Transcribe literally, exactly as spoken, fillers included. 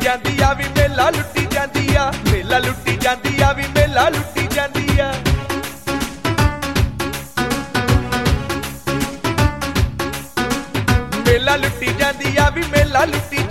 ਜਾਂਦੀ ਆ ਵੀ ਮੇਲਾ ਲੁੱਟੀ ਜਾਂਦੀ ਆ, ਮੇਲਾ ਲੁੱਟੀ ਜਾਂਦੀ ਆ ਵੀ ਮੇਲਾ ਲੁੱਟੀ ਜਾਂਦੀ ਆ। ਮੇਲਾ ਲੁੱਟੀ ਜਾਂਦੀ ਆ ਵੀ ਮੇਲਾ ਲੁੱਟੀ